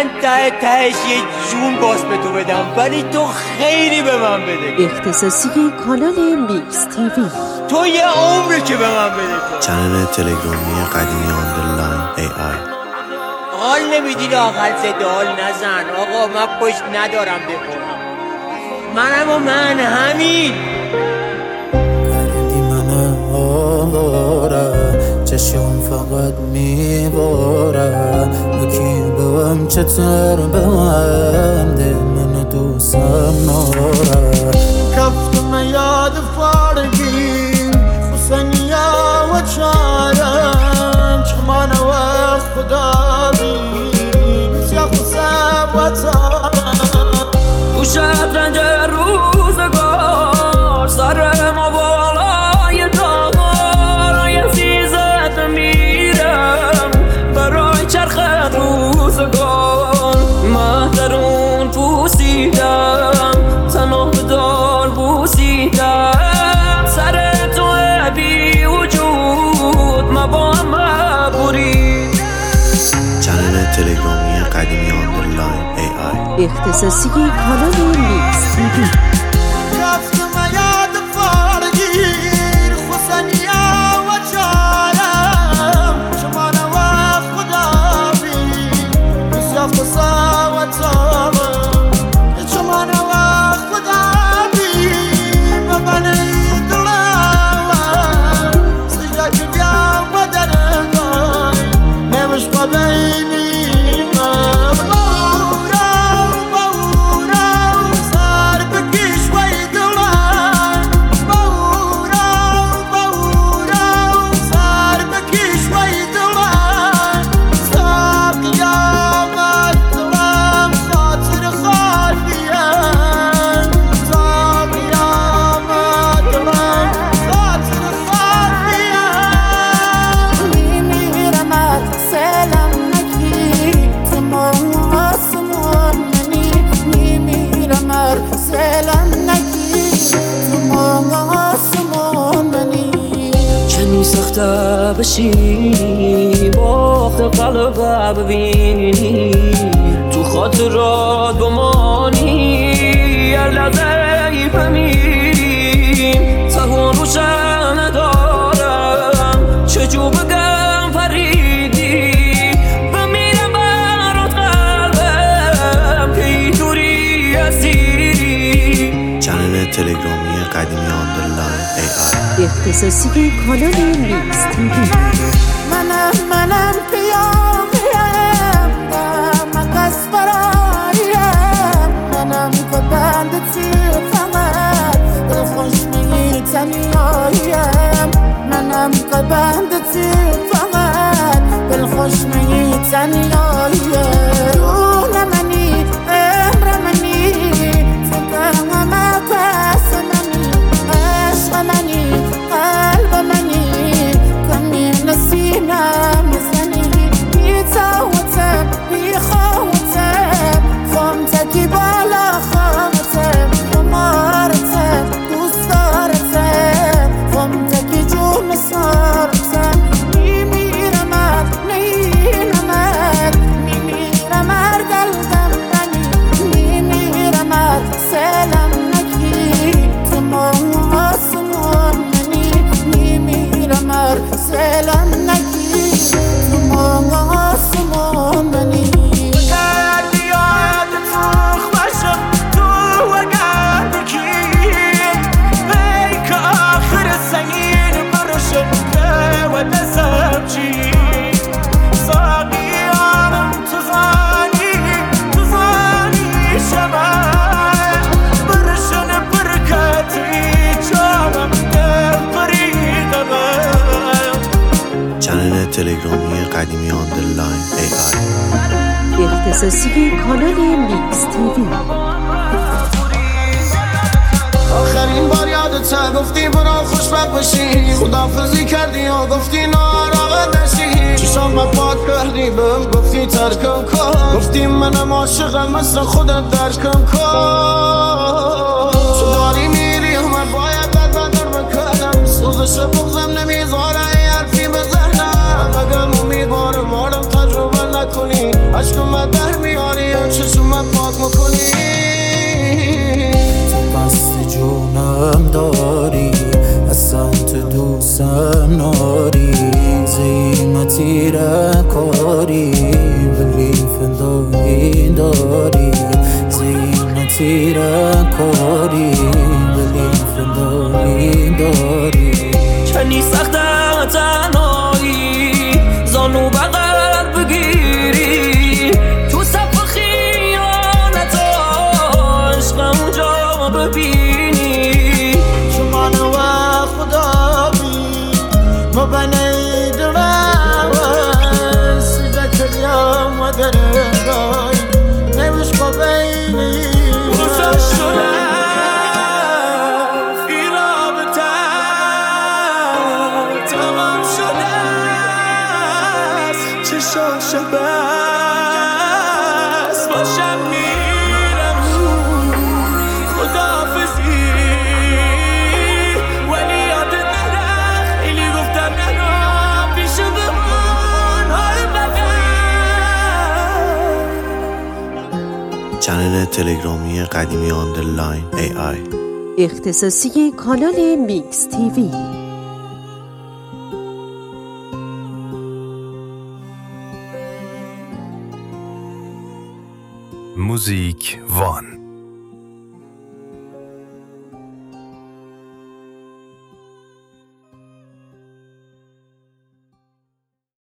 من تهش یه جون باز به تو بدم، ولی تو خیلی به من بده. اختصاصی کانال میکس تیوی. تو یه عمری که به من بده. چنل تلگرامی قدیمی آندرلاین AI. حال نمیدی لااقل زده حال نزن آقا، من پشت ندارم بخورم. منم و من همین کردی من آواره، چشم فقط میباره، بکی بهم چطور بنده من دوستم ناره. رفتم یاد فارگی حسنیا و چارم، چمان و خدا بیم سیاه و تارم. تو شطرنج روزگار سر ما بالای دار، عزیزت میرم برای چرخ روزگار. مهترون پوسیدم تنها به دار بوسیدم، سر تو بی وجود ما با هم برید. چنل تلگرامی قدیمی آندرلاین AI. اختصاصی کانال میکس تیوی. رفتم یاد فارگیر حسنیا و چارم، چمان و خدا بیم بسیار خسا و تامم. چمان و خدا بیم و من دلم سجا کردم بدنم نمشق بینی بشینی باخت قلب ببینی، تو خاطرات بمانی هر لحظه بمیریم. تهون روشن ندارم چجور بگم فریدی، بمیرم برات قلبم که اینطوری اسیری. چنل تلگرامی قدیمی آندرلاین AI. اختصاصی کانال میکس تیوی. منم پیامیم مقص فراریم، منم که بندتی فقط دل خوش می تنیاییم. منم که بندتی فقط دل خوش می تنیاییم. دون منی امر منی فکرم مکس منی عشق منی قلب منی کمی نسینم مزنی بیتاوتم بیخوتم خمتکی بالا خمتم خمارتم دوست دارتم خمتکی جون سارتم. میمیرم نینمد میمیرم قلبم منی میمیرم سلام نکی تمام آسمون منی میمیرم سلام نکی تمام آسمون منی. بگردی یاد تخ باشم تو اگر بکیم بی که آخر سنگین برشم که و دستم چی ساقیانم تو زانی شمن برشن برکتی جانم دل بریدم. چنل تلگرامی قدیمی آندرلاین AI. اختصاصی کانال میکس تیوی. آخرین بار یادت گفتی برو خوشبخت باشی، خدافزی کردی یا گفتی ناراحت نشی. چشام پاک کردی بهم گفتی ترکم کن، گفتی منم عاشقم مثل خودت درکم کن. تو داری میری من باید بدر بکنم، سوزش بغزم نمیذاره حرفی بزنم. اگر امیدوارم تجربه نکنی عشق من در میاری پاک میکنی تو قصد جونم داری اصلا تو دوستم ناری زیمتی را کاری ولی فدایی داری زیمتی را کاری ولی فدایی داری چنی سخت تنهایی زانو بغل بگیری تو صف خیانت عشقم اونجا ببینی شمان و خدا بی ما بنی درم سیده کلیام و گردای نوش با بینی روزا شده فی رابطه تمام شده چشاش بس باشم میرم خداحافظی ولی یادت نره خیلی گفتم نرو پیش بمون حال بده چنل تلگرامی قدیمی آندرلاین AI. اختصاصی کانال میکس تیوی. موزیک وان.